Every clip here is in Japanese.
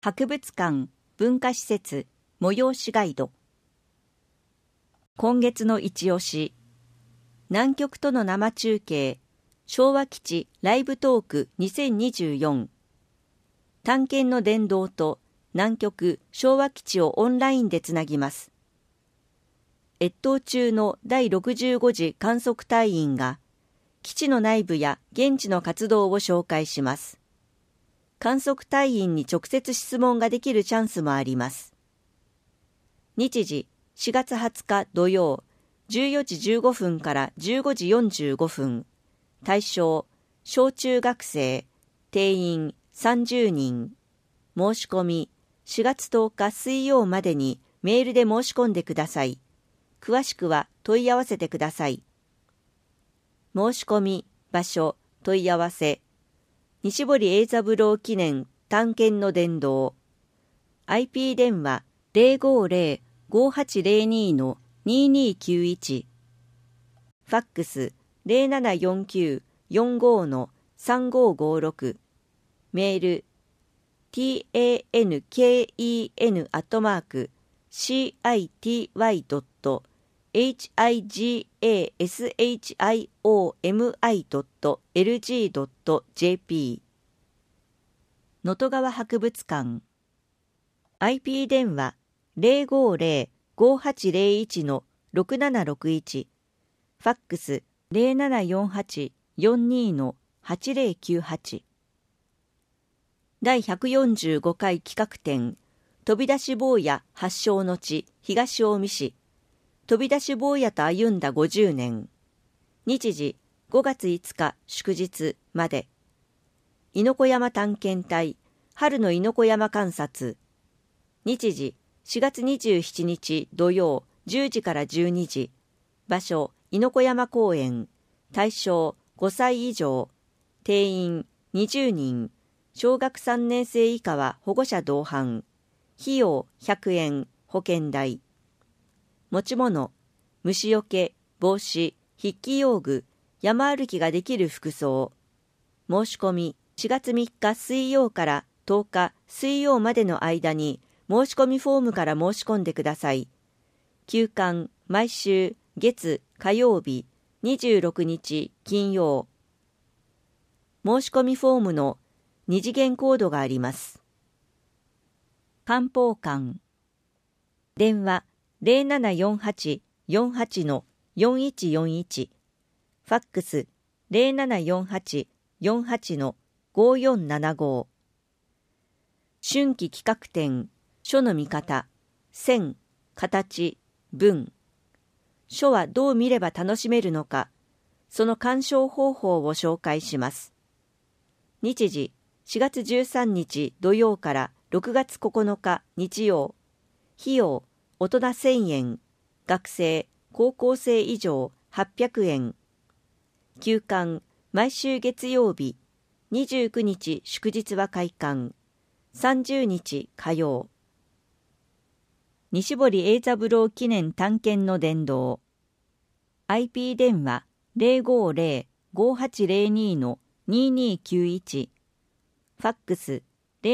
博物館・文化施設催しガイド。今月の一押し、南極との生中継昭和基地ライブトーク2024。探検の殿堂と南極昭和基地をオンラインでつなぎます。越冬中の第65次観測隊員が基地の内部や現地の活動を紹介します。観測隊員に直接質問ができるチャンスもあります。日時4月20日土曜14時15分から15時45分。対象小中学生、定員30人。申し込み4月10日水曜までにメールで申し込んでください。詳しくは問い合わせてください。申し込み、場所、問い合わせ。西堀英三郎記念探検の殿堂。IP 電話 050-5802-2291。ファックス 0749-45-3556。メール tanken@city.higashiomi.lg.jp。 能登川博物館。 IP 電話 050-5801-6761。ファックス 0748-42-8098。第145回企画展飛び出し坊や発祥の地東近江市。飛び出し坊やと歩んだ50年。日時5月5日祝日まで。猪子山探検隊春の猪子山観察。日時4月27日土曜10時から12時。場所猪子山公園。対象5歳以上。定員20人。小学3年生以下は保護者同伴。費用100円。保険代。持ち物、虫よけ、帽子、筆記用具、山歩きができる服装。申し込み4月3日水曜から10日水曜までの間に申し込みフォームから申し込んでください。休館毎週月火曜日26日金曜。申し込みフォームの2次元コードがあります。観報館。電話0748-48-4141。ファックス 0748-48-5475。春季企画展書の見方。線、形、文。書はどう見れば楽しめるのか、その鑑賞方法を紹介します。日時4月13日土曜から6月9日日曜。費用大人1000円。学生、高校生以上800円。休館毎週月曜日。29日祝日は開館。30日火曜。西堀英三郎記念探検の殿堂。IP 電話 050-5802-2291。ファックス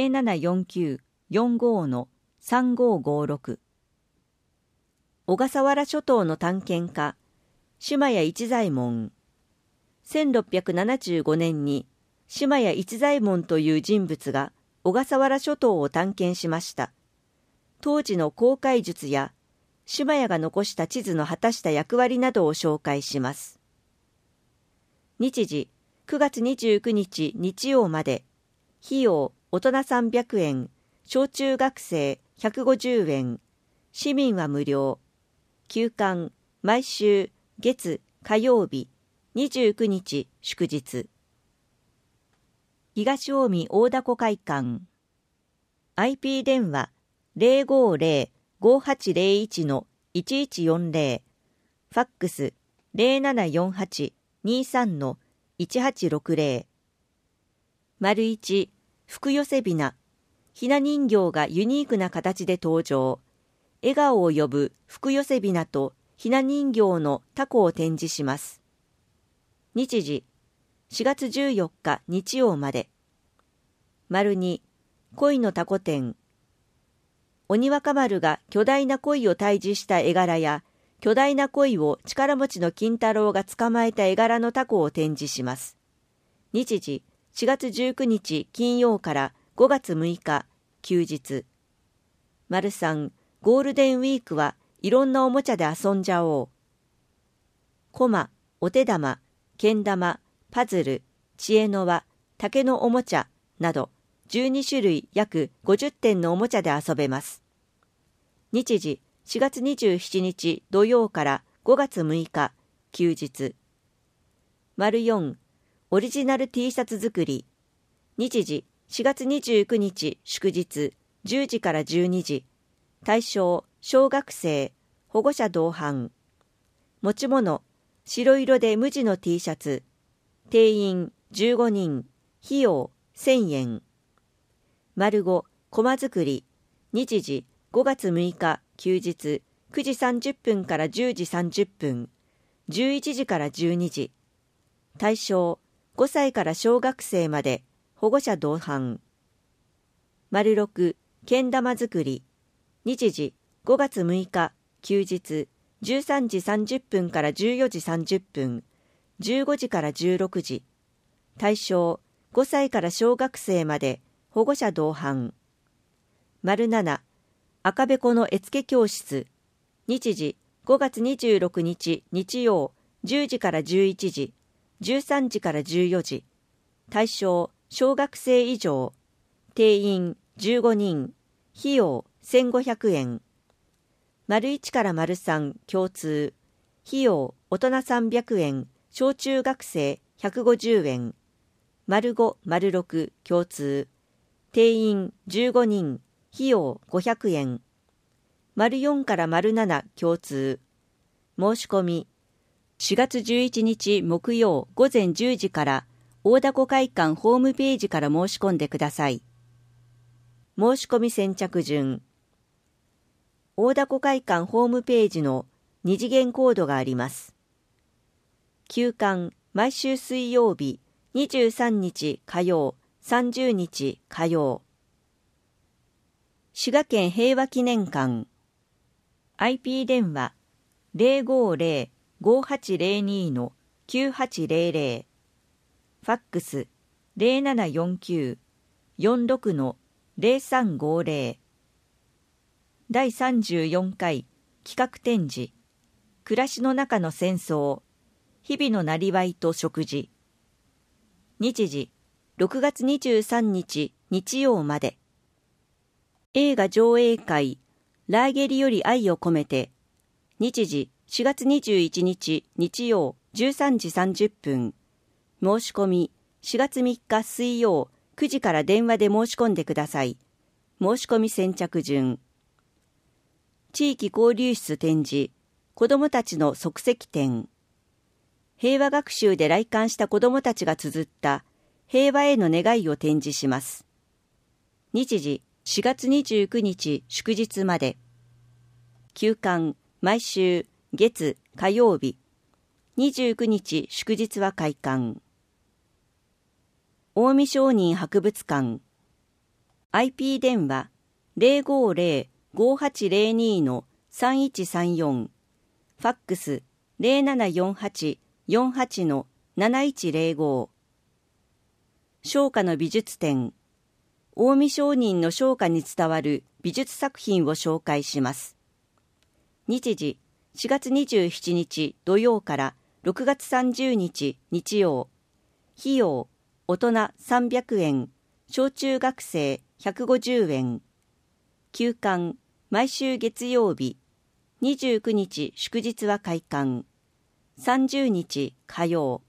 0749-45-3556。小笠原諸島の探検家、島谷市左衛門。1675年に島谷市左衛門という人物が小笠原諸島を探検しました。当時の航海術や島谷が残した地図の果たした役割などを紹介します。日時9月29日日曜まで。費用大人300円。小中学生150円。市民は無料。休館毎週月火曜日。29日祝日。東近江大凧会館。 IP 電話 050-5801-1140。ファックス 0748-23-1860。丸一福寄せびな。ひな人形がユニークな形で登場。笑顔を呼ぶ福寄せびなとひな人形のタコを展示します。日時4月14日日曜まで。丸2 鯉の凧展。鬼若丸が巨大な鯉を退治した絵柄や、巨大な鯉を力持ちの金太郎が捕まえた絵柄の凧を展示します。日時、4月19日金曜から5月6日、休日。3、ゴールデンウィークはいろんなおもちゃで遊んじゃおう。コマ、お手玉、けん玉、パズル、知恵の輪、竹のおもちゃなど12種類約50点のおもちゃで遊べます。日時、4月27日土曜から5月6日、休日。4、オリジナル T シャツ作り。日時、4月29日祝日、10時から12時。対象、小学生、保護者同伴。持ち物、白色で無地の T シャツ。定員15人。費用1000円。5、コマ作り。日時、5月6日休日、9時30分から10時30分。11時から12時。対象、5歳から小学生まで、保護者同伴。6、けん玉作り。日時、5月6日休日、13時30分から14時30分。15時から16時。対象、5歳から小学生まで、保護者同伴。7、赤べこの絵付け教室。日時、5月26日日曜、10時から11時、13時から14時。対象、小学生以上。定員15人。費用1500円。1から3共通。費用大人300円。小中学生150円。5、6共通。定員15人。費用500円。4から7共通。申し込み。4月11日木曜午前10時から大凧会館ホームページから申し込んでください。申し込み先着順。大凧会館ホームページの2次元コードがあります。休館、毎週水曜日、23日火曜、30日火曜。滋賀県平和記念館。IP 電話 050-5802-9800。ファックス 0749-46-0350。第34回企画展示。暮らしの中の戦争。日々のなりわいと食事。日時、6月23日日曜まで。映画上映会、ラーゲリより愛を込めて。日時、4月21日日曜13時30分。申し込み、4月3日水曜9時から電話で申し込んでください。申し込み先着順。地域交流室展示、子どもたちの即席展。平和学習で来館した子どもたちが綴った平和への願いを展示します。日時、4月29日祝日まで。休館、毎週、月、火曜日。29日祝日は開館。近江商人博物館。IP 電話 050-5802-3134。ファックス 0748-48-7105。商家の美術展。近江商人の商家に伝わる美術作品を紹介します。日時、4月27日土曜から6月30日日曜。費用、大人300円、小中学生150円。休館、毎週月曜日。29日祝日は開館。30日火曜。